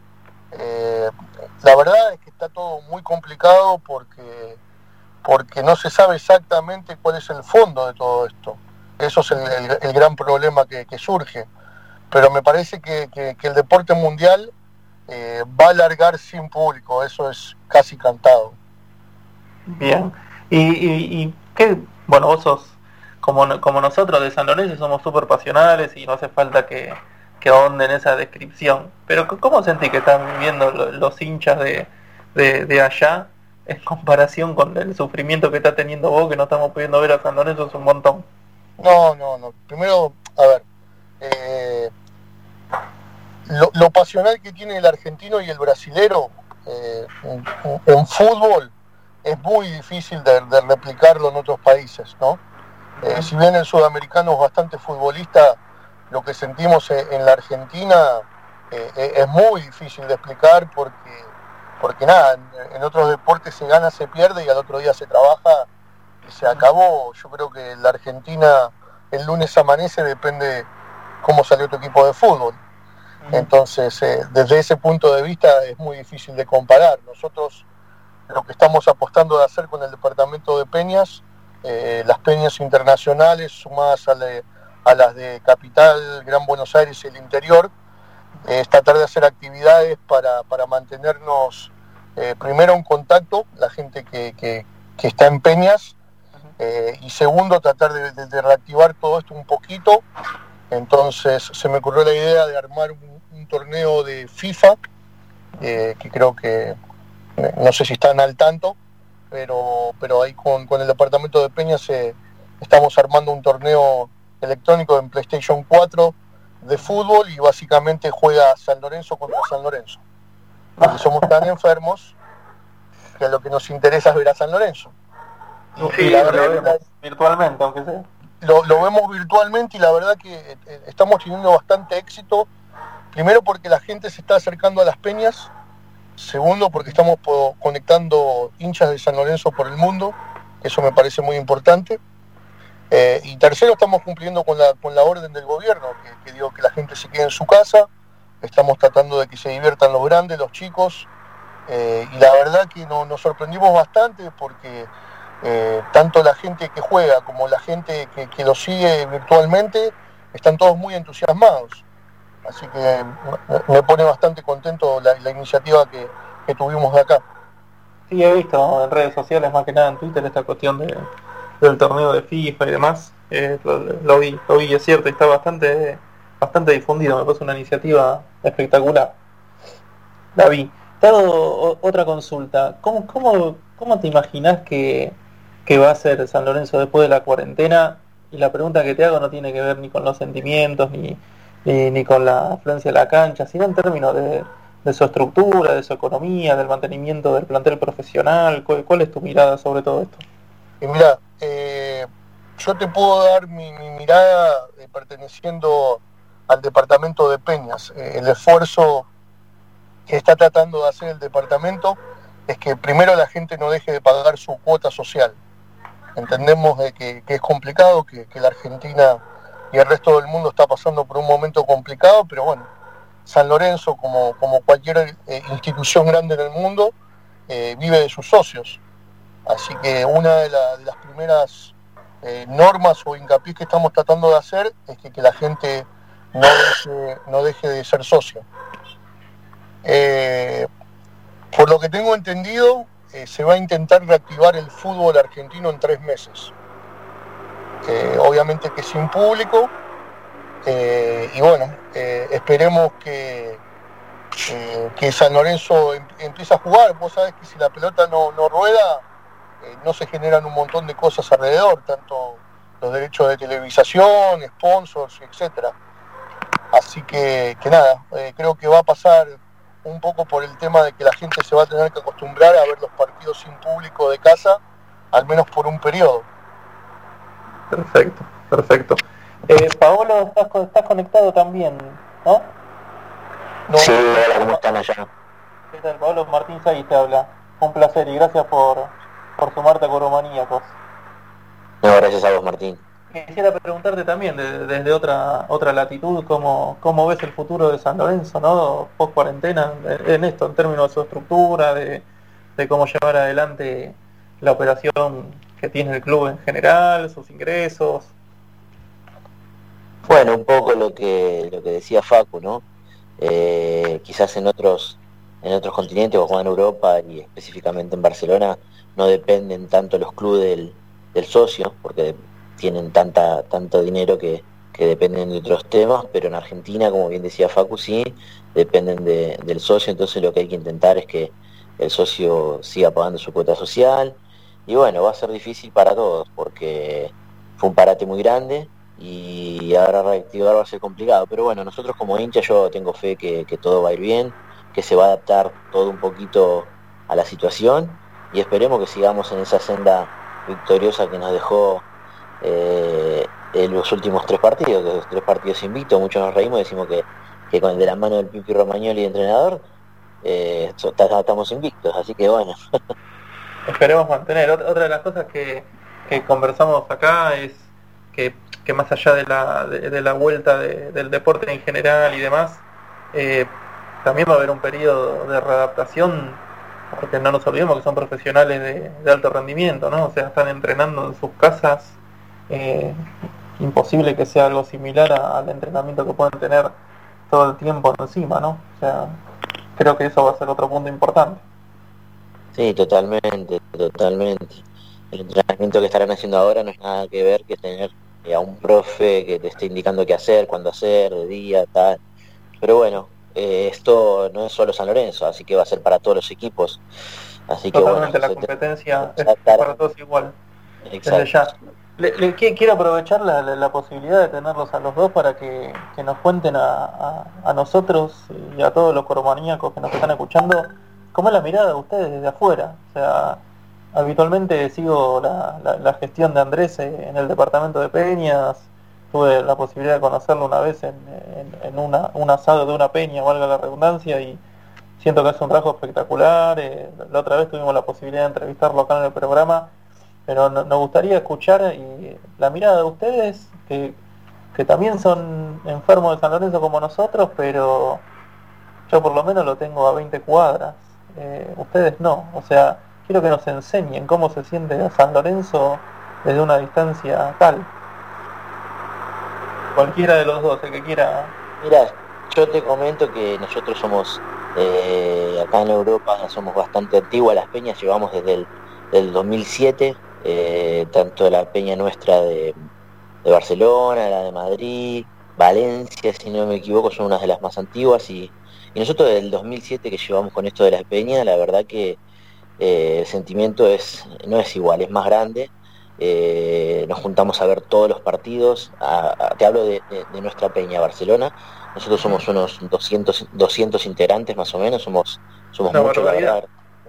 La verdad es que está todo muy complicado porque no se sabe exactamente cuál es el fondo de todo esto. Eso es el gran problema que surge. Pero me parece que el deporte mundial va a alargar sin público, eso es casi cantado. Bien. ¿Y qué? Bueno, vos sos como nosotros de San Lorenzo, somos súper pasionales y no hace falta que ahonden esa descripción. Pero ¿cómo sentís que están viviendo los hinchas de allá en comparación con el sufrimiento que está teniendo vos, que no estamos pudiendo ver a San Lorenzo? Es un montón. No. Primero, a ver, lo pasional que tiene el argentino y el brasilero en fútbol es muy difícil de replicarlo en otros países, ¿no? Si bien el sudamericano es bastante futbolista, lo que sentimos en la Argentina es muy difícil de explicar porque nada, en otros deportes se gana, se pierde y al otro día se trabaja y se acabó. Yo creo que la Argentina el lunes amanece, depende cómo salió tu equipo de fútbol. Entonces, desde ese punto de vista es muy difícil de comparar. Nosotros lo que estamos apostando de hacer con el departamento de peñas, las peñas internacionales sumadas a las de Capital, Gran Buenos Aires y el interior, es tratar de hacer actividades para mantenernos primero en contacto, la gente que está en peñas, y segundo tratar de reactivar todo esto un poquito. Entonces se me ocurrió la idea de armar un torneo de FIFA, que creo que no sé si están al tanto, pero ahí con el departamento de peñas estamos armando un torneo electrónico en PlayStation 4 de fútbol, y básicamente juega San Lorenzo contra San Lorenzo, porque somos tan enfermos que lo que nos interesa es ver a San Lorenzo. Sí, lo vemos virtualmente, aunque sea. Lo vemos virtualmente, y la verdad que estamos teniendo bastante éxito. Primero porque la gente se está acercando a las peñas, segundo porque estamos conectando hinchas de San Lorenzo por el mundo, eso me parece muy importante, y tercero estamos cumpliendo con la orden del gobierno, que digo que la gente se quede en su casa. Estamos tratando de que se diviertan los grandes, los chicos, y la verdad que nos sorprendimos bastante porque tanto la gente que juega como la gente que lo sigue virtualmente están todos muy entusiasmados. Así que me pone bastante contento la iniciativa que tuvimos de acá. Sí, he visto en redes sociales, más que nada en Twitter, esta cuestión del torneo de FIFA y demás. Lo vi, es cierto, y está bastante difundido. Me parece una iniciativa espectacular. La vi. Te hago otra consulta. ¿Cómo te imaginás que va a ser San Lorenzo después de la cuarentena? Y la pregunta que te hago no tiene que ver ni con los sentimientos, ni con la afluencia de la cancha, sino en términos de su estructura, de su economía, del mantenimiento del plantel profesional. ¿Cuál es tu mirada sobre todo esto? Y mira, yo te puedo dar mi mirada perteneciendo al departamento de Peñas. El esfuerzo que está tratando de hacer el departamento es que primero la gente no deje de pagar su cuota social. Entendemos de que es complicado, que la Argentina y el resto del mundo está pasando por un momento complicado, pero bueno, San Lorenzo, como cualquier institución grande en el mundo, vive de sus socios. Así que una de las primeras normas o hincapié que estamos tratando de hacer es que la gente no deje de ser socio. Por lo que tengo entendido, se va a intentar reactivar el fútbol argentino en 3 meses. Obviamente que sin público, y bueno, esperemos que San Lorenzo empiece a jugar. Vos sabés que si la pelota no rueda, no se generan un montón de cosas alrededor, tanto los derechos de televisación, sponsors, etcétera. Así que nada, creo que va a pasar un poco por el tema de que la gente se va a tener que acostumbrar a ver los partidos sin público de casa, al menos por un periodo. Perfecto. Paolo, estás conectado también, ¿no? Sí, hola, ¿cómo están allá? ¿Qué tal, Paolo? Martín Sáiz te habla. Un placer y gracias por sumarte a Cuervomaníacos. No, gracias a vos, Martín. Quisiera preguntarte también, desde otra latitud, ¿cómo ves el futuro de San Lorenzo, ¿no? Post cuarentena, en esto, en términos de su estructura, de cómo llevar adelante la operación que tiene el club en general, sus ingresos. Bueno, un poco lo que decía Facu, ¿no? Quizás en otros continentes, o en Europa y específicamente en Barcelona, no dependen tanto los clubes del socio, porque tienen tanto dinero que dependen de otros temas, pero en Argentina, como bien decía Facu, sí, dependen del socio. Entonces lo que hay que intentar es que el socio siga pagando su cuota social, y bueno, va a ser difícil para todos, porque fue un parate muy grande, y ahora reactivar va a ser complicado, pero bueno, nosotros como hinchas yo tengo fe que todo va a ir bien, que se va a adaptar todo un poquito a la situación, y esperemos que sigamos en esa senda victoriosa que nos dejó en los últimos 3 partidos, que los 3 partidos invictos. Muchos nos reímos y decimos que con de la mano del Pipi Romagnoli, entrenador, estamos invictos, así que bueno. Esperemos mantener. Otra de las cosas que conversamos acá es que más allá de la vuelta del deporte en general y demás, también va a haber un periodo de readaptación, porque no nos olvidemos que son profesionales de alto rendimiento, ¿no? O sea, están entrenando en sus casas. Imposible que sea algo similar al entrenamiento que pueden tener todo el tiempo encima, ¿no? O sea, creo que eso va a ser otro punto importante. Sí, totalmente. El entrenamiento que estarán haciendo ahora no es nada que ver que tener a un profe que te esté indicando qué hacer, cuándo hacer, de día, tal. Pero bueno, esto no es solo San Lorenzo, así que va a ser para todos los equipos. Así que totalmente, bueno, la competencia es para todos igual. Exacto. Desde ya. Quiero aprovechar la posibilidad de tenerlos a los dos para que nos cuenten a nosotros y a todos los cuervomaníacos que nos están escuchando cómo es la mirada de ustedes desde afuera. O sea, habitualmente sigo la gestión de Andrés en el departamento de Peñas. Tuve la posibilidad de conocerlo una vez en un asado de una peña, valga la redundancia, y siento que hace un trabajo espectacular. La otra vez tuvimos la posibilidad de entrevistarlo acá en el programa, pero nos gustaría escuchar la mirada de ustedes, que también son enfermos de San Lorenzo como nosotros, pero yo por lo menos lo tengo a 20 cuadras. Ustedes no. O sea, quiero que nos enseñen cómo se siente San Lorenzo desde una distancia tal. Cualquiera de los dos, el que quiera. Mira, yo te comento que nosotros somos, acá en Europa, somos bastante antiguas. Las peñas llevamos desde el 2007, tanto la peña nuestra de Barcelona, la de Madrid, Valencia, si no me equivoco, son unas de las más antiguas. Y nosotros desde el 2007 que llevamos con esto de las peñas, la verdad que el sentimiento no es igual, es más grande. Nos juntamos a ver todos los partidos. Te hablo de nuestra peña Barcelona. Nosotros somos unos 200 integrantes más o menos, somos muchos, la verdad.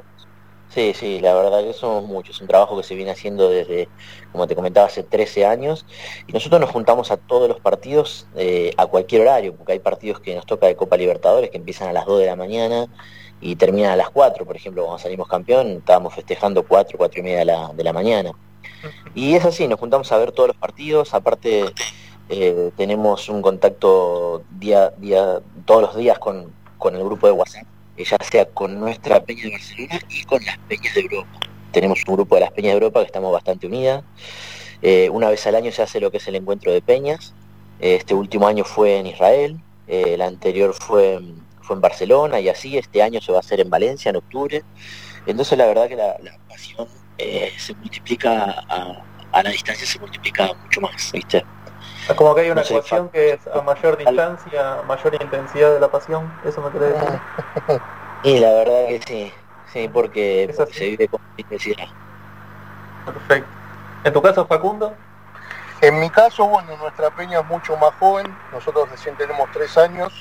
Sí, la verdad que somos muchos. Es un trabajo que se viene haciendo desde, como te comentaba, hace 13 años. Y nosotros nos juntamos a todos los partidos a cualquier horario, porque hay partidos que nos toca de Copa Libertadores que empiezan a las 2 de la mañana y terminan a las 4. Por ejemplo, cuando salimos campeón, estábamos festejando 4 y media de la mañana. Y es así, nos juntamos a ver todos los partidos. Aparte, tenemos un contacto todos los días con el grupo de WhatsApp, ya sea con nuestra peña de Barcelona y con las peñas de Europa. Tenemos un grupo de las peñas de Europa que estamos bastante unidas. Una vez al año se hace lo que es el encuentro de peñas. Este último año fue en Israel, el anterior fue en Barcelona, y así este año se va a hacer en Valencia en octubre. Entonces la verdad que la pasión se multiplica a la distancia, se multiplica mucho más, ¿viste? Como que hay una ecuación que es a mayor distancia, mayor intensidad de la pasión, ¿eso me querés decir? Y la verdad que sí, porque se vive con intensidad. Perfecto. ¿En tu caso, Facundo? En mi caso, bueno, nuestra peña es mucho más joven, nosotros recién tenemos 3 años,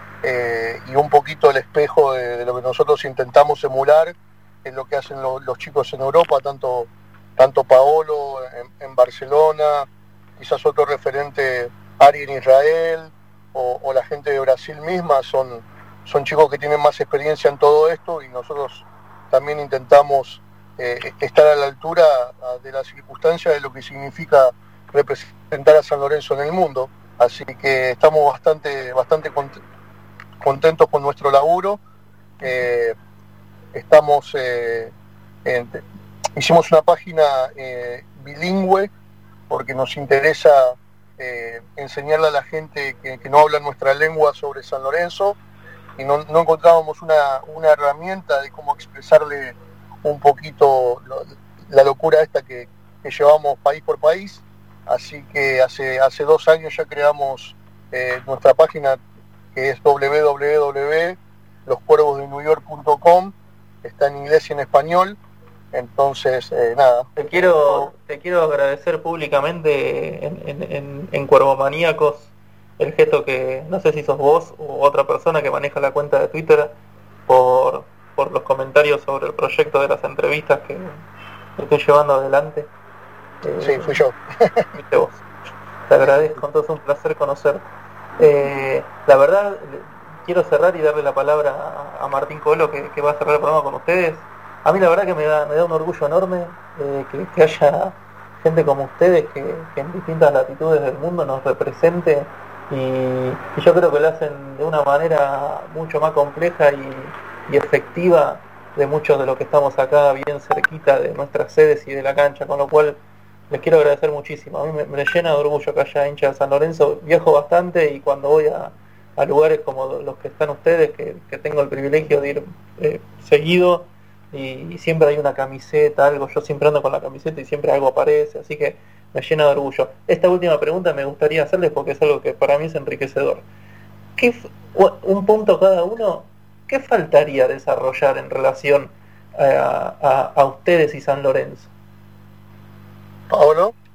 y un poquito el espejo de lo que nosotros intentamos emular es lo que hacen los chicos en Europa, tanto Paolo en Barcelona, quizás otro referente, Ari en Israel, o la gente de Brasil misma, son chicos que tienen más experiencia en todo esto, y nosotros también intentamos estar a la altura de las circunstancias de lo que significa representar a San Lorenzo en el mundo. Así que estamos bastante contentos con nuestro laburo. Hicimos una página bilingüe porque nos interesa enseñarle a la gente que no habla nuestra lengua sobre San Lorenzo, y no encontrábamos una herramienta de cómo expresarle un poquito la locura esta que llevamos país por país. Así que hace 2 años ya creamos nuestra página, que es www.loscuervosdeNewYork.com. Está en inglés y en español. Entonces, nada. Te quiero agradecer públicamente en Cuervomaníacos el gesto que, no sé si sos vos u otra persona que maneja la cuenta de Twitter, por los comentarios sobre el proyecto de las entrevistas que estoy llevando adelante. Sí, fui yo. Viste vos. Te agradezco, entonces un placer conocerte. La verdad, quiero cerrar y darle la palabra a Martín Colo, que va a cerrar el programa con ustedes. A mí la verdad que me da un orgullo enorme que haya gente como ustedes que en distintas latitudes del mundo nos represente, y yo creo que lo hacen de una manera mucho más compleja y efectiva de muchos de los que estamos acá bien cerquita de nuestras sedes y de la cancha, con lo cual les quiero agradecer muchísimo. A mí me llena de orgullo que haya hinchas de San Lorenzo. Viajo bastante, y cuando voy a lugares como los que están ustedes, que tengo el privilegio de ir seguido, y siempre hay una camiseta, algo, yo siempre ando con la camiseta y siempre algo aparece, así que me llena de orgullo. Esta última pregunta me gustaría hacerles porque es algo que para mí es enriquecedor. Un punto cada uno, ¿qué faltaría desarrollar en relación a ustedes y San Lorenzo? Paolo.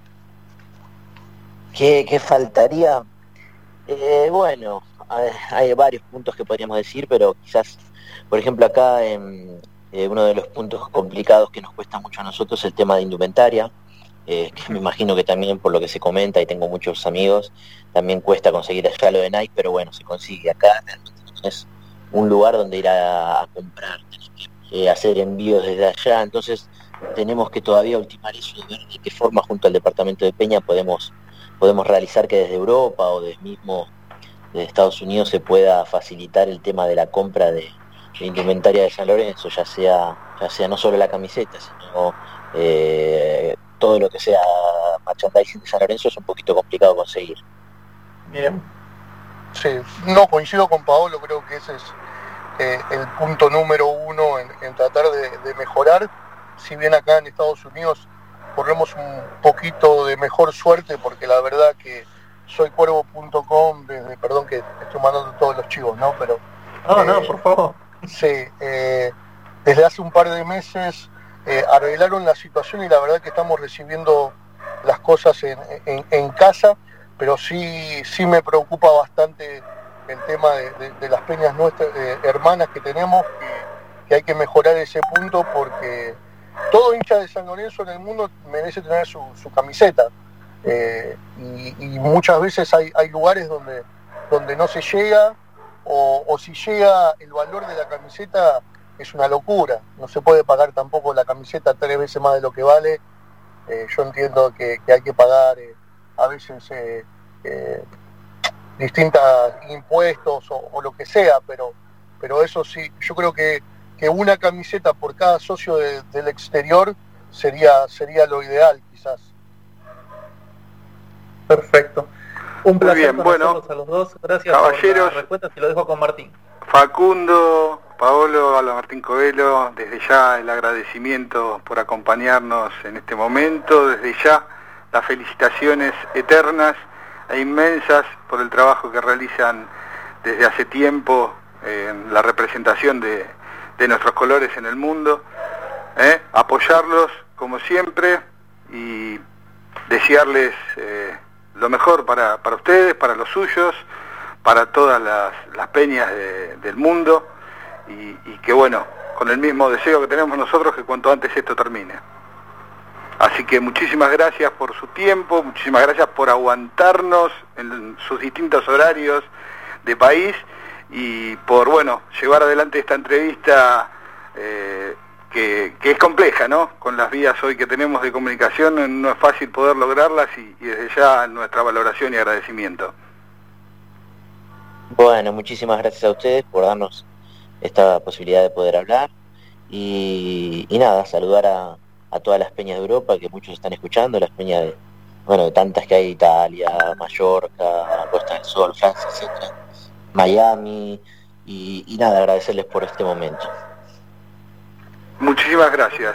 ¿Qué faltaría? Bueno, hay varios puntos que podríamos decir, pero quizás, por ejemplo, acá uno de los puntos complicados que nos cuesta mucho a nosotros es el tema de indumentaria, que me imagino que también, por lo que se comenta, y tengo muchos amigos, también cuesta conseguir allá lo de Nike, pero bueno, se consigue. Acá realmente no es un lugar donde ir a comprar, tenés que hacer envíos desde allá, entonces tenemos que todavía ultimar eso, de ver de qué forma junto al departamento de Peña podemos realizar que desde Europa o desde Estados Unidos se pueda facilitar el tema de la compra de indumentaria de San Lorenzo, ya sea no solo la camiseta, sino todo lo que sea merchandising de San Lorenzo es un poquito complicado conseguir. Bien. Sí, no, coincido con Paolo, creo que ese es el punto número uno en tratar de mejorar. Si bien acá en Estados Unidos corremos un poquito de mejor suerte, porque la verdad que soycuervo.com, perdón que estoy mandando todos los chivos, ¿no? Pero no, por favor. Sí, desde hace un par de meses arreglaron la situación y la verdad que estamos recibiendo las cosas en casa, pero sí me preocupa bastante el tema de las peñas nuestras, hermanas que tenemos, que hay que mejorar ese punto, porque todo hincha de San Lorenzo en el mundo merece tener su camiseta, y muchas veces hay lugares donde no se llega, o si llega el valor de la camiseta es una locura, no se puede pagar tampoco la camiseta 3 veces más de lo que vale. Yo entiendo que hay que pagar a veces distintos impuestos o lo que sea, pero eso sí, yo creo que una camiseta por cada socio del exterior sería lo ideal, quizás. Perfecto. Un placer conocerlos a los dos. Gracias, caballeros, por las respuestas, y lo dejo con Martín. Facundo, Paolo, habla Martín Covelo. Desde ya el agradecimiento por acompañarnos en este momento. Desde ya las felicitaciones eternas e inmensas por el trabajo que realizan desde hace tiempo en la representación de nuestros colores en el mundo. Apoyarlos como siempre y desearles lo mejor para ustedes, para los suyos, para todas las peñas del mundo, y que bueno, con el mismo deseo que tenemos nosotros, que cuanto antes esto termine. Así que muchísimas gracias por su tiempo, muchísimas gracias por aguantarnos en sus distintos horarios de país y por, llevar adelante esta entrevista que es compleja, ¿no? Con las vías hoy que tenemos de comunicación no es fácil poder lograrlas, y desde ya nuestra valoración y agradecimiento. Bueno, muchísimas gracias a ustedes por darnos esta posibilidad de poder hablar y nada, saludar a todas las peñas de Europa, que muchos están escuchando, las peñas de tantas que hay: Italia, Mallorca, Costa del Sol, Francia, etcétera, Miami, y nada, agradecerles por este momento. Muchísimas gracias.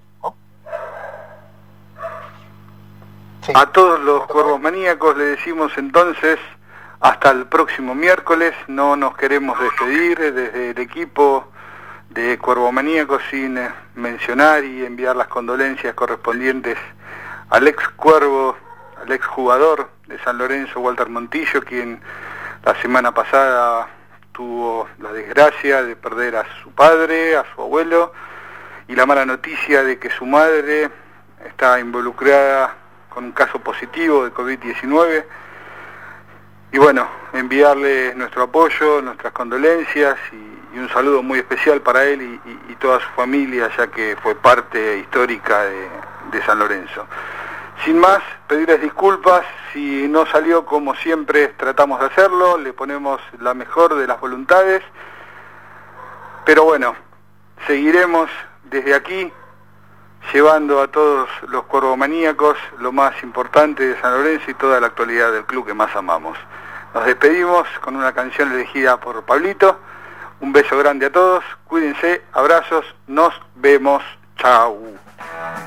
Sí. A todos los cuervos maníacos le decimos entonces hasta el próximo miércoles. No nos queremos despedir desde el equipo de Cuervo Maníacos sin mencionar y enviar las condolencias correspondientes al ex cuervo, al ex jugador de San Lorenzo, Walter Montillo, quien la semana pasada tuvo la desgracia de perder a su padre, a su abuelo, y la mala noticia de que su madre está involucrada con un caso positivo de COVID-19. Y enviarle nuestro apoyo, nuestras condolencias y un saludo muy especial para él y toda su familia, ya que fue parte histórica de San Lorenzo. Sin más, pedirles disculpas si no salió como siempre tratamos de hacerlo, le ponemos la mejor de las voluntades, pero seguiremos desde aquí llevando a todos los cuervomaníacos lo más importante de San Lorenzo y toda la actualidad del club que más amamos. Nos despedimos con una canción elegida por Pablito. Un beso grande a todos, cuídense, abrazos, nos vemos, chau.